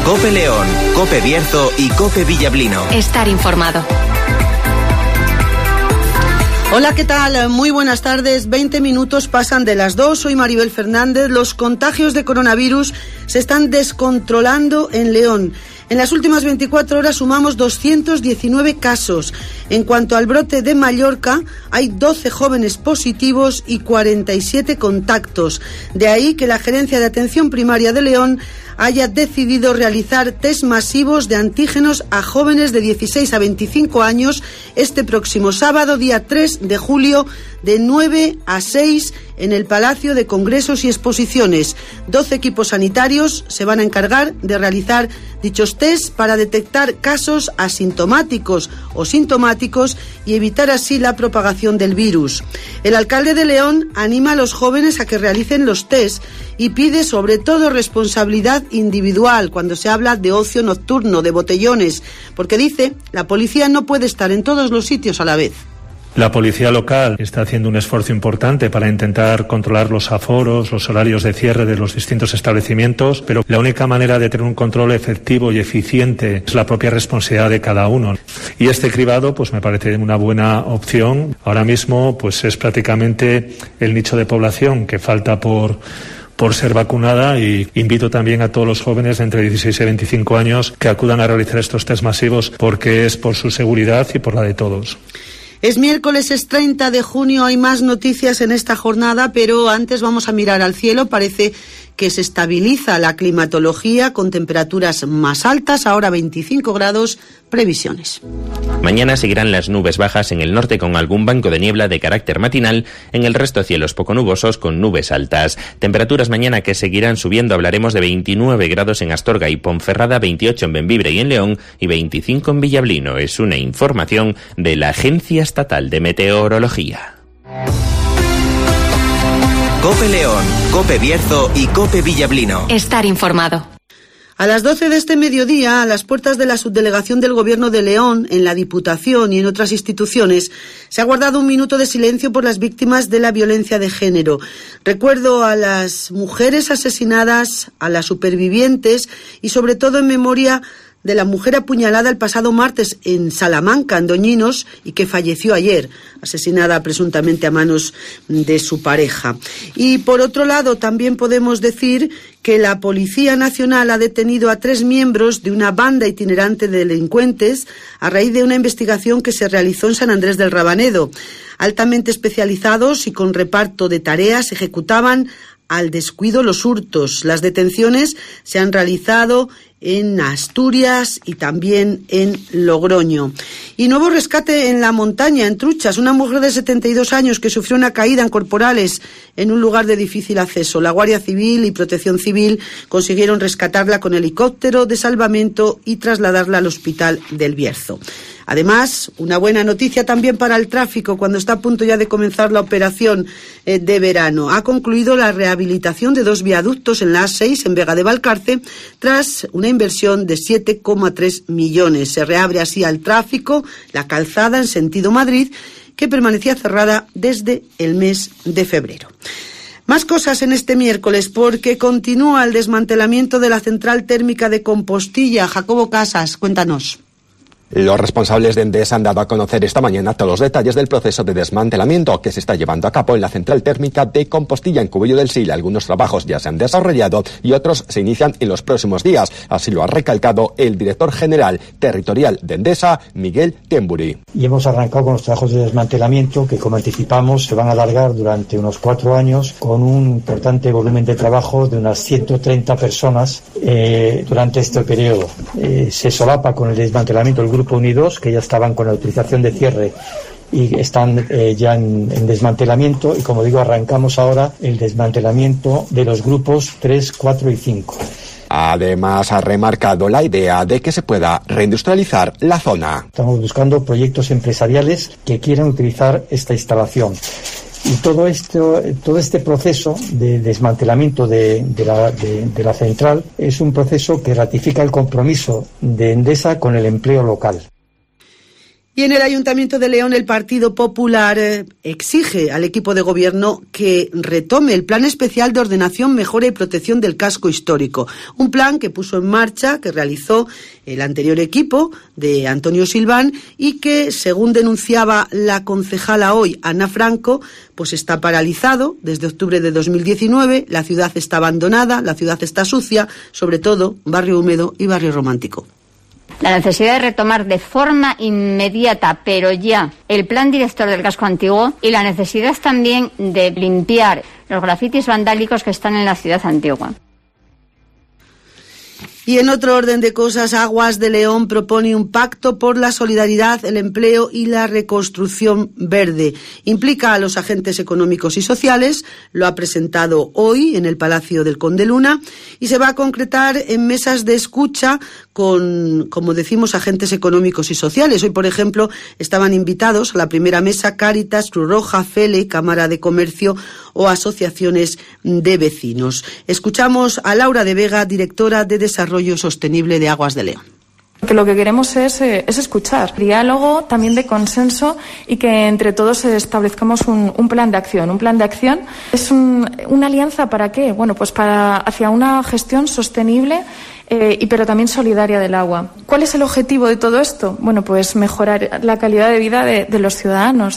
COPE León, COPE Bierzo y COPE Villablino. Estar informado. Hola, ¿qué tal? Muy buenas tardes. 20 minutos pasan de las 2. Soy Maribel Fernández. Los contagios de coronavirus se están descontrolando en León. En las últimas 24 horas sumamos 219 casos. En cuanto al brote de Mallorca, hay 12 jóvenes positivos y 47 contactos. De ahí que la Gerencia de Atención Primaria de León haya decidido realizar test masivos de antígenos a jóvenes de 16 a 25 años este próximo sábado, día 3 de julio, de 9 a 6 en el Palacio de Congresos y Exposiciones. 12 equipos sanitarios se van a encargar de realizar dichos test para detectar casos asintomáticos o sintomáticos y evitar así la propagación del virus. El alcalde de León anima a los jóvenes a que realicen los test y pide sobre todo responsabilidad individual cuando se habla de ocio nocturno, de botellones, porque dice, la policía no puede estar en todos los sitios a la vez. La policía local está haciendo un esfuerzo importante para intentar controlar los aforos, los horarios de cierre de los distintos establecimientos, pero la única manera de tener un control efectivo y eficiente es la propia responsabilidad de cada uno. Y este cribado, pues me parece una buena opción. Ahora mismo, pues es prácticamente el nicho de población que falta por ser vacunada, y invito también a todos los jóvenes de entre 16 y 25 años que acudan a realizar estos test masivos porque es por su seguridad y por la de todos. Es miércoles, es 30 de junio, hay más noticias en esta jornada, pero antes vamos a mirar al cielo. Parece que se estabiliza la climatología con temperaturas más altas, ahora 25 grados, previsiones. Mañana seguirán las nubes bajas en el norte con algún banco de niebla de carácter matinal, en el resto cielos poco nubosos con nubes altas. Temperaturas mañana que seguirán subiendo, hablaremos de 29 grados en Astorga y Ponferrada, 28 en Bembibre y en León y 25 en Villablino. Es una información de la Agencia Estatal de Meteorología. COPE León, COPE Bierzo y COPE Villablino. Estar informado. A las 12 de este mediodía, a las puertas de la subdelegación del Gobierno de León, en la Diputación y en otras instituciones, se ha guardado un minuto de silencio por las víctimas de la violencia de género. Recuerdo a las mujeres asesinadas, a las supervivientes y sobre todo en memoria de la mujer apuñalada el pasado martes en Salamanca, en Doñinos, y que falleció ayer, asesinada presuntamente a manos de su pareja. Y por otro lado, también podemos decir que la Policía Nacional ha detenido a 3 miembros de una banda itinerante de delincuentes a raíz de una investigación que se realizó en San Andrés del Rabanedo. Altamente especializados y con reparto de tareas, ejecutaban al descuido los hurtos. Las detenciones se han realizado en Asturias y también en Logroño. Y nuevo rescate en la montaña, en Truchas. Una mujer de 72 años que sufrió una caída en Corporales en un lugar de difícil acceso. La Guardia Civil y Protección Civil consiguieron rescatarla con helicóptero de salvamento y trasladarla al Hospital del Bierzo. Además, una buena noticia también para el tráfico, cuando está a punto ya de comenzar la operación de verano. Ha concluido la rehabilitación de 2 viaductos en la A6 en Vega de Valcarce tras una inversión de 7,3 millones. Se reabre así al tráfico la calzada en sentido Madrid, que permanecía cerrada desde el mes de febrero. Más cosas en este miércoles, porque continúa el desmantelamiento de la central térmica de Compostilla. Jacobo Casas, cuéntanos. Los responsables de Endesa han dado a conocer esta mañana todos los detalles del proceso de desmantelamiento que se está llevando a cabo en la central térmica de Compostilla, en Cubillo del Sil. Algunos trabajos ya se han desarrollado y otros se inician en los próximos días. Así lo ha recalcado el director general territorial de Endesa, Miguel Temburi. Y hemos arrancado con los trabajos de desmantelamiento que, como anticipamos, se van a alargar durante unos 4 años con un importante volumen de trabajo de unas 130 personas durante este periodo. Se solapa con el desmantelamiento del Grupo Unidos, que ya estaban con la autorización de cierre y están ya en desmantelamiento, y como digo, arrancamos ahora el desmantelamiento de los grupos 3, 4 y 5. Además, ha remarcado la idea de que se pueda reindustrializar la zona. Estamos buscando proyectos empresariales que quieran utilizar esta instalación. Y todo este proceso de desmantelamiento de la central es un proceso que ratifica el compromiso de Endesa con el empleo local. Y en el Ayuntamiento de León el Partido Popular exige al equipo de gobierno que retome el Plan Especial de Ordenación, Mejora y Protección del Casco Histórico. Un plan que puso en marcha, que realizó el anterior equipo de Antonio Silván y que, según denunciaba la concejala hoy, Ana Franco, pues está paralizado desde octubre de 2019. La ciudad está abandonada, la ciudad está sucia, sobre todo barrio húmedo y barrio romántico. La necesidad de retomar de forma inmediata, pero ya, el plan director del casco antiguo y la necesidad también de limpiar los grafitis vandálicos que están en la ciudad antigua. Y en otro orden de cosas, Aguas de León propone un pacto por la solidaridad, el empleo y la reconstrucción verde. Implica a los agentes económicos y sociales, lo ha presentado hoy en el Palacio del Conde Luna y se va a concretar en mesas de escucha con, como decimos, agentes económicos y sociales. Hoy, por ejemplo, estaban invitados a la primera mesa Cáritas, Cruz Roja, FELE, Cámara de Comercio o asociaciones de vecinos. Escuchamos a Laura de Vega, directora de Desarrollo Sostenible de Aguas de León. Que lo que queremos es escuchar, diálogo también de consenso y que entre todos establezcamos un plan de acción. Un plan de acción es una alianza ¿para qué? Bueno, pues hacia una gestión sostenible pero también solidaria del agua. ¿Cuál es el objetivo de todo esto? Bueno, pues mejorar la calidad de vida de los ciudadanos.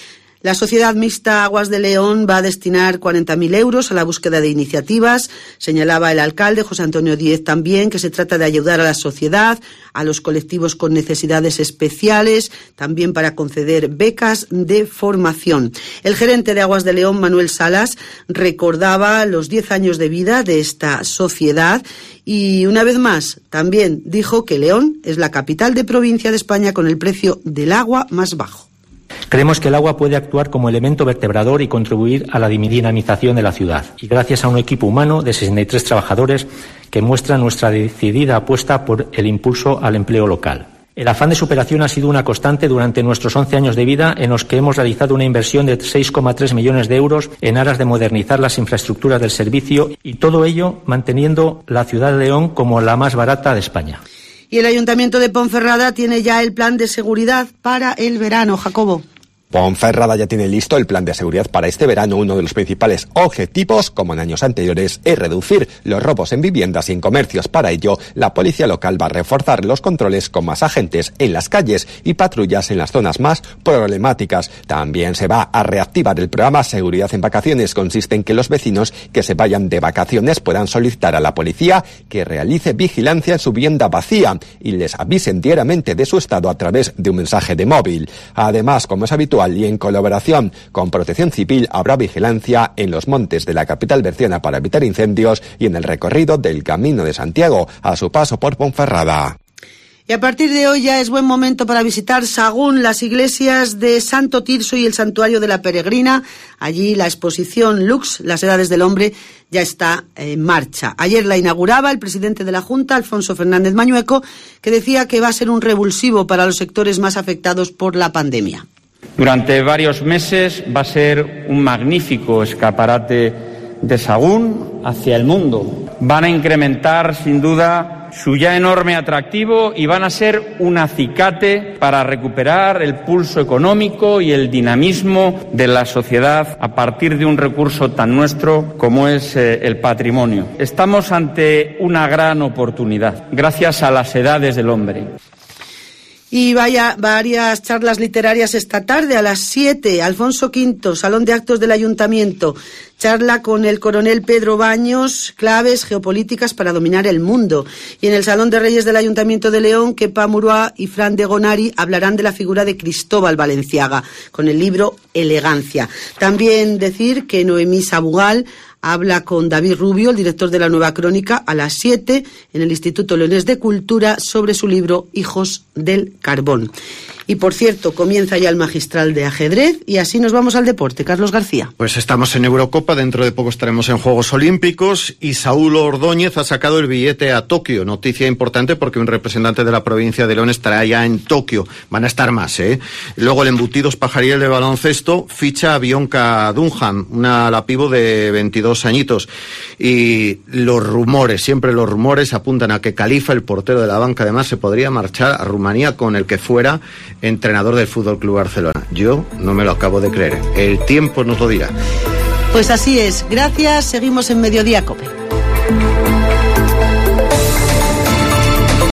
La Sociedad Mixta Aguas de León va a destinar 40.000 euros a la búsqueda de iniciativas. Señalaba el alcalde, José Antonio Díez, también que se trata de ayudar a la sociedad, a los colectivos con necesidades especiales, también para conceder becas de formación. El gerente de Aguas de León, Manuel Salas, recordaba los 10 años de vida de esta sociedad y, una vez más, también dijo que León es la capital de provincia de España con el precio del agua más bajo. Creemos que el agua puede actuar como elemento vertebrador y contribuir a la dinamización de la ciudad. Y gracias a un equipo humano de 63 trabajadores que muestra nuestra decidida apuesta por el impulso al empleo local. El afán de superación ha sido una constante durante nuestros 11 años de vida en los que hemos realizado una inversión de 6,3 millones de euros en aras de modernizar las infraestructuras del servicio y todo ello manteniendo la ciudad de León como la más barata de España. Y el Ayuntamiento de Ponferrada tiene ya el plan de seguridad para el verano. Jacobo. Ponferrada ya tiene listo el plan de seguridad para este verano. Uno de los principales objetivos, como en años anteriores, es reducir los robos en viviendas y en comercios. Para ello, la policía local va a reforzar los controles con más agentes en las calles y patrullas en las zonas más problemáticas. También se va a reactivar el programa Seguridad en Vacaciones. Consiste en que los vecinos que se vayan de vacaciones puedan solicitar a la policía que realice vigilancia en su vivienda vacía y les avisen diariamente de su estado a través de un mensaje de móvil. Además, como es habitual, y en colaboración con Protección Civil, habrá vigilancia en los montes de la capital berciana para evitar incendios y en el recorrido del Camino de Santiago a su paso por Ponferrada. Y a partir de hoy ya es buen momento para visitar Sahagún, las iglesias de Santo Tirso y el Santuario de la Peregrina. Allí la exposición Lux, las edades del hombre, ya está en marcha. Ayer la inauguraba el presidente de la Junta, Alfonso Fernández Mañueco, que decía que va a ser un revulsivo para los sectores más afectados por la pandemia. Durante varios meses va a ser un magnífico escaparate de Sahagún hacia el mundo. Van a incrementar, sin duda, su ya enorme atractivo y van a ser un acicate para recuperar el pulso económico y el dinamismo de la sociedad a partir de un recurso tan nuestro como es el patrimonio. Estamos ante una gran oportunidad, gracias a las edades del hombre. Y varias charlas literarias esta tarde a las 7, Alfonso V, Salón de Actos del Ayuntamiento. Charla con el coronel Pedro Baños, claves geopolíticas para dominar el mundo. Y en el Salón de Reyes del Ayuntamiento de León, Kepa Muruá y Fran de Gonari hablarán de la figura de Cristóbal Valenciaga, con el libro Elegancia. También decir que Noemí Sabugal habla con David Rubio, el director de La Nueva Crónica, a las 7 en el Instituto Leonés de Cultura sobre su libro Hijos del Carbón. Y, por cierto, comienza ya el magistral de ajedrez y así nos vamos al deporte. Carlos García. Pues estamos en Eurocopa, dentro de poco estaremos en Juegos Olímpicos y Saúl Ordóñez ha sacado el billete a Tokio. Noticia importante porque un representante de la provincia de León estará ya en Tokio. Van a estar más, ¿eh? Luego el Embutidos Pajariel de baloncesto ficha a Bianca Dunham, una lapivo de 22 añitos. Y los rumores, siempre los rumores apuntan a que Califa, el portero de la banca, además se podría marchar a Rumanía con el que fuera entrenador del Fútbol Club Barcelona. Yo no me lo acabo de creer. El tiempo nos lo dirá. Pues así es. Gracias. Seguimos en Mediodía COPE.